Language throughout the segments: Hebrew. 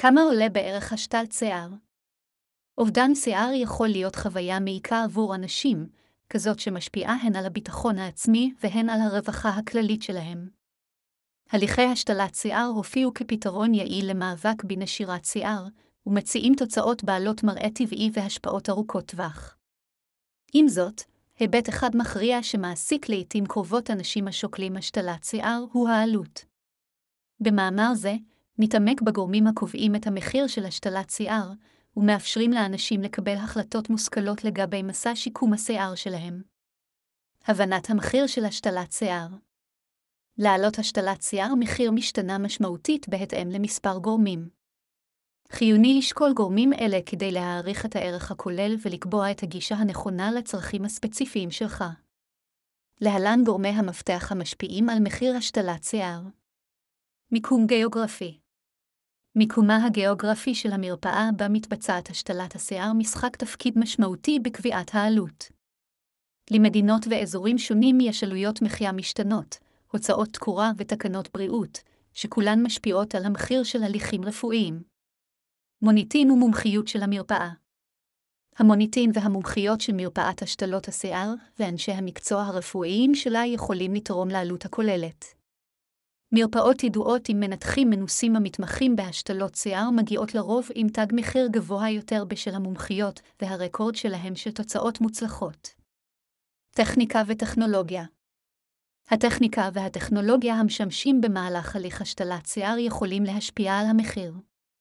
כמה עולה בערך השתלת שיער? אובדן שיער יכול להיות חוויה מעיקה עבור אנשים, כזאת שמשפיעה הן על הביטחון העצמי והן על הרווחה הכללית שלהם. הליכי השתלת שיער הופיעו כפתרון יעיל למאבק בנשירת שיער, ומציעים תוצאות בעלות מראה טבעי והשפעות ארוכות טווח. עם זאת, היבט אחד מכריע שמעסיק לעתים קרובות אנשים השוקלים השתלת שיער הוא העלות. במאמר זה, נתעמק בגורמים הקובעים את המחיר של השתלת שיער, ומאפשרים לאנשים לקבל החלטות מושכלות לגבי מסע שיקום השיער שלהם. הבנת המחיר של השתלת שיער. לעלות השתלת שיער מחיר משתנה משמעותית בהתאם למספר גורמים. חיוני לשקול גורמים אלה כדי להעריך את הערך הכולל ולקבוע את הגישה הנכונה לצרכים הספציפיים שלך. להלן גורמי המפתח המשפיעים על מחיר השתלת שיער. מיקום גיאוגרפי. מיקומה הגיאוגרפי של המרפאה בה מתבצעת השתלת השיער משחק תפקיד משמעותי בקביעת העלות. למדינות ואזורים שונים יש עלויות מחיה משתנות, הוצאות תקורה ותקנות בריאות, שכולן משפיעות על המחיר של הליכים רפואיים. מוניטין ומומחיות של המרפאה. המוניטין והמומחיות של מרפאת השתלות השיער ואנשי המקצוע הרפואיים שלה יכולים לתרום לעלות הכוללת. מרפאות ידועות עם מנתחים מנוסים המתמחים בהשתלות שיער מגיעות לרוב עם תג מחיר גבוה יותר בשל המומחיות והרקורד שלהם של תוצאות מוצלחות. טכניקה וטכנולוגיה. הטכניקה והטכנולוגיה המשמשים במהלך הליך השתלת שיער יכולים להשפיע על המחיר.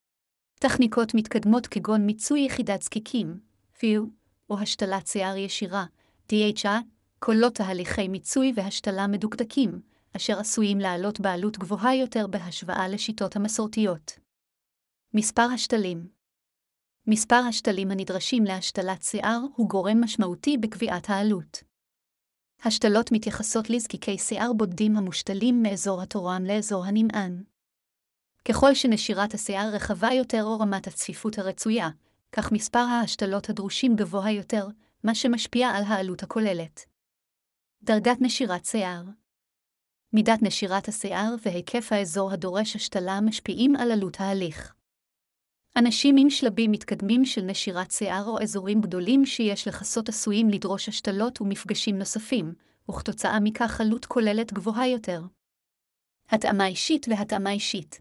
טכניקות מתקדמות כגון מיצוי יחידת זקיקים, FIU, או השתלת שיער ישירה, DHA, כוללות תהליכי מיצוי והשתלה מדוקדקים, אשר עשויים לעלות בעלות גבוהה יותר בהשוואה לשיטות המסורתיות. מספר השתלים. מספר השתלים הנדרשים להשתלת שיער הוא גורם משמעותי בקביעת העלות. השתלות מתייחסות לזקיקי שיער בודדים המושתלים מאזור התורם לאזור הנמען. ככל שנשירת השיער רחבה יותר או רמת הצפיפות הרצויה, כך מספר ההשתלות הדרושים גבוה יותר, מה שמשפיע על העלות הכוללת. דרגת נשירת שיער. מידת נשירת השיער והיקף האזור הדורש השתלה משפיעים על עלות ההליך. אנשים עם שלבים מתקדמים של נשירת שיער או אזורים גדולים שיש לכסות עשויים לדרוש השתלות ומפגשים נוספים, וכתוצאה מכך עלות כוללת גבוהה יותר. התאמה אישית והתאמה אישית.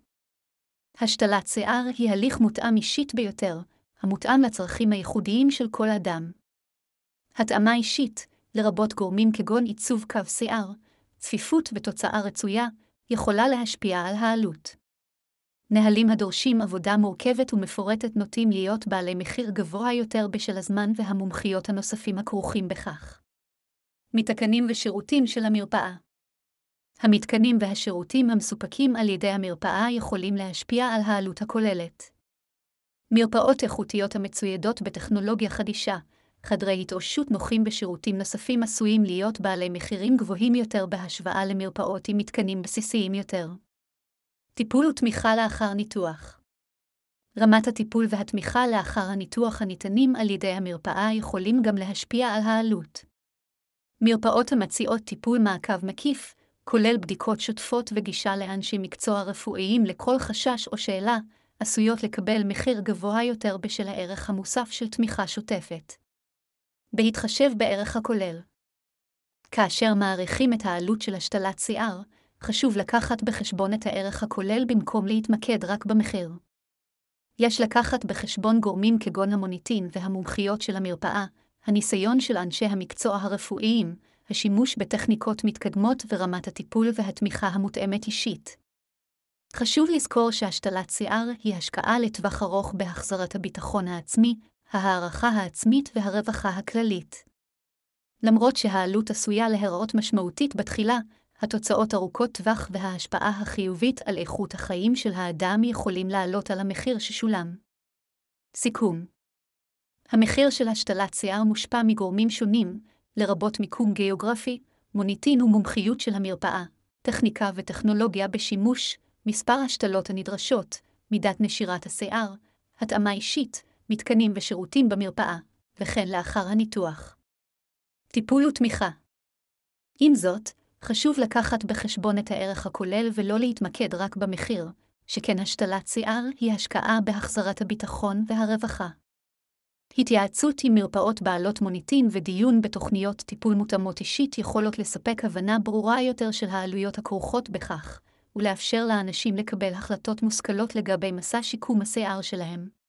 השתלת שיער היא הליך מותאם אישית ביותר, המותאם לצרכים הייחודיים של כל אדם. התאמה אישית, לרבות גורמים כגון עיצוב קו שיער, צפיפות ותוצאה רצויה, יכולה להשפיע על העלות. נהלים הדורשים עבודה מורכבת ומפורטת נוטים להיות בעלי מחיר גבוה יותר בשל הזמן והמומחיות הנוספים הכרוכים בכך. מתקנים ושירותים של המרפאה. המתקנים והשירותים המסופקים על ידי המרפאה יכולים להשפיע על העלות הכוללת. מרפאות איכותיות המצוידות בטכנולוגיה חדישה, חדרי התאוששות נוחים בשירותים נוספים עשויים להיות בעלי מחירים גבוהים יותר בהשוואה למרפאות עם מתקנים בסיסיים יותר. טיפול ותמיכה לאחר ניתוח. רמת הטיפול והתמיכה לאחר הניתוח הניתנים על ידי המרפאה יכולים גם להשפיע על העלות. מרפאות המציעות טיפול מעקב מקיף, כולל בדיקות שוטפות וגישה לאנשי מקצוע רפואיים לכל חשש או שאלה, עשויות לקבל מחיר גבוה יותר בשל הערך המוסף של תמיכה שוטפת. בהתחשב בערך הכולל. כאשר מעריכים את העלות של השתלת שיער, חשוב לקחת בחשבון את הערך הכולל במקום להתמקד רק במחיר. יש לקחת בחשבון גורמים כגון המוניטין והמומחיות של המרפאה, הניסיון של אנשי המקצוע הרפואיים, השימוש בטכניקות מתקדמות ורמת הטיפול והתמיכה המותאמת אישית. חשוב לזכור שהשתלת שיער היא השקעה לטווח ארוך בהחזרת הביטחון העצמי, ההערכה העצמית והרווחה הכללית. למרות שהעלות עשויה להיראות משמעותית בתחילה, התוצאות ארוכות טווח וההשפעה החיובית על איכות החיים של האדם יכולים לעלות על המחיר ששולם. סיכום. המחיר של השתלת שיער מושפע מגורמים שונים, לרבות מיקום גיאוגרפי, מוניטין ומומחיות של המרפאה, טכניקה וטכנולוגיה בשימוש, מספר השתלות הנדרשות, מידת נשירת השיער, התאמה אישית, מתקנים ושירותים במרפאה, וכן לאחר הניתוח. טיפול ותמיכה. עם זאת, חשוב לקחת בחשבון את הערך הכולל ולא להתמקד רק במחיר, שכן השתלת שיער היא השקעה בהחזרת הביטחון והרווחה. התייעצות עם מרפאות בעלות מוניטין ודיון בתוכניות טיפול מותאמות אישית יכולות לספק הבנה ברורה יותר של העלויות הכרוכות בכך, ולאפשר לאנשים לקבל החלטות מושכלות לגבי מסע שיקום השיער שלהם.